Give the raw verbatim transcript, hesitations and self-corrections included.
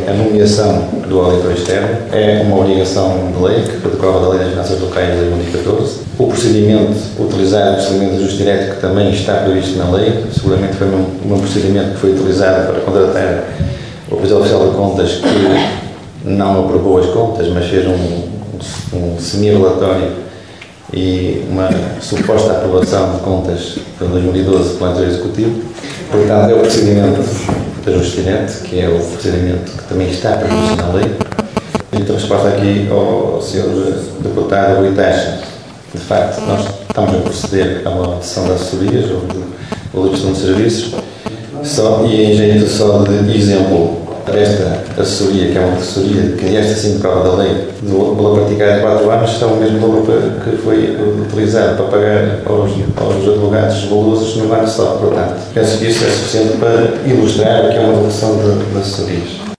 a nomeação do auditor externo é uma obrigação de lei que decorre da Lei das Finanças Locais de dois mil e catorze. O procedimento utilizado, o procedimento de ajuste direto, que também está previsto na lei, seguramente foi um, um procedimento que foi utilizado para contratar o Presidente Oficial de Contas, que não aprovou as contas, mas fez um, um semi-relatório e uma suposta aprovação de contas para dois mil e doze pelo anterior Executivo. Portanto, é o procedimento de ajuste direto, que é o procedimento que também está previsto na lei. Então, resposta aqui ao senhor Deputado Rui Taxa. De facto, nós estamos a proceder a uma sessão de assessorias, ou de gestão de serviços, só, e em jeito só de exemplo, esta assessoria, que é uma assessoria que esta sim prova da lei, do valor praticado em quatro anos, está o mesmo valor que foi utilizado para pagar aos, aos advogados volusos no ano só. Portanto, penso que isso é suficiente para ilustrar que é uma relação de, de assessorias.